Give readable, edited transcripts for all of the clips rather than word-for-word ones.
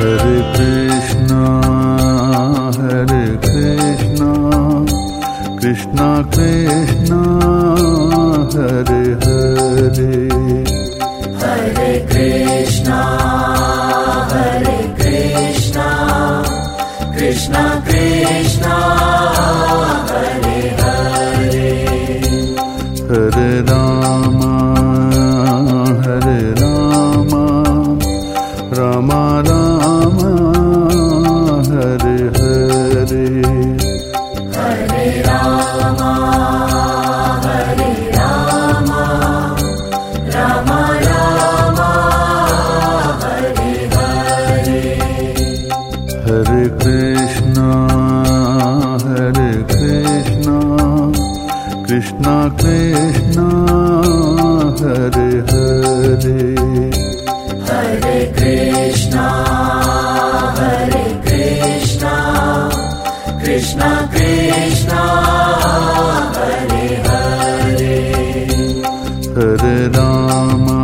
Hare Krishna, Krishna Krishna, Hare Hare, Hare Krishna, Krishna Krishna, Hare Hare, Hare Rama, Rama Rama, Hare Hare, Hare Rama, Rama Rama, Hare Hare, Hare Krishna, Krishna Krishna, Hare Hare, Hare Krishna, Krishna Krishna, Hare Hare, Hare Rama,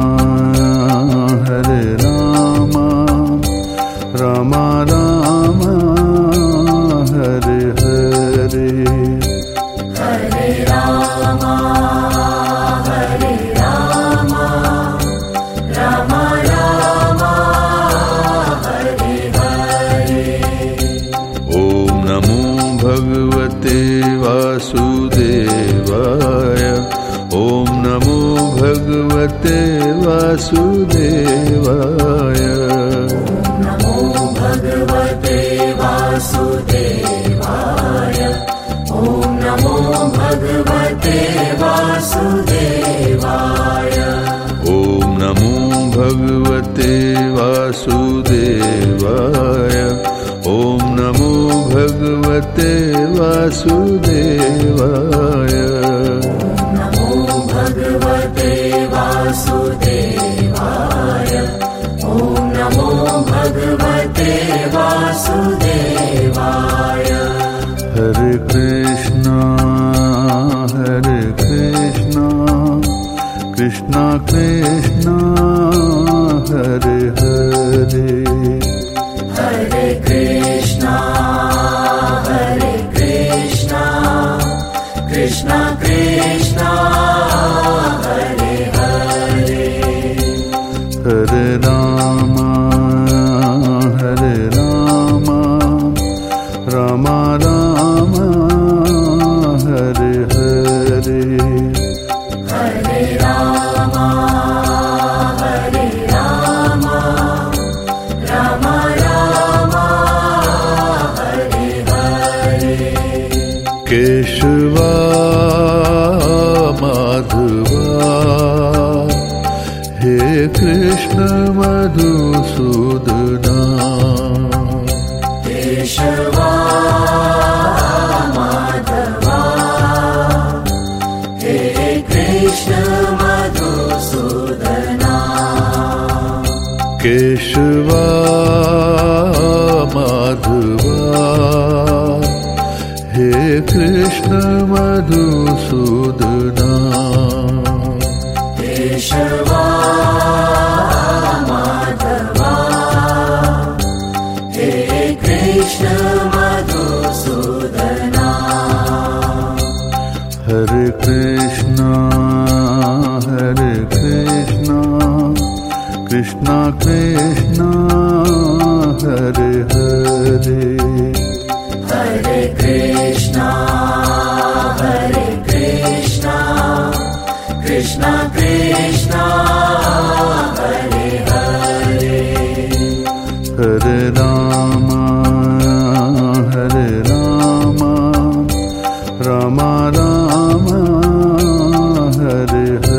Rama Rama, Hare Hare, Hare Rama, Rama Rama, Hare Hare. Om Namo Bhagavate Vasudevaya, Om Namo Bhagavate Vasudevaya, Namo Bhagavate Vasudevaya, Om Namo Bhagavate Vasudevaya, Om Namo Bhagavate Vasudevaya, Om Namo Bhagavate Vasudevaya, Namo Bhagavate Vasudevaya, Om Namo Bhagavate Vasudevaya. Hare Krishna, Krishna Krishna, Hare Hare, Hare Krishna, Krishna Krishna, Hare Hare, Hare Rama, Rama Rama, Hare Hare, Hare Rama, Rama Rama, Hare Hare, Keshava Madhava, He Krishna Madhusudana, Keshava Madhava, He Krishna Madhusudana, Keshava Madhava, He Krishna Madhusudana, Keshava Madhava, He Krishna Madhusudana. Hare Krishna, Krishna Krishna, Hare Hare, Hare Krishna, Krishna Krishna, Hare Hare, Hare Rama, Rama Rama, Hare Hare.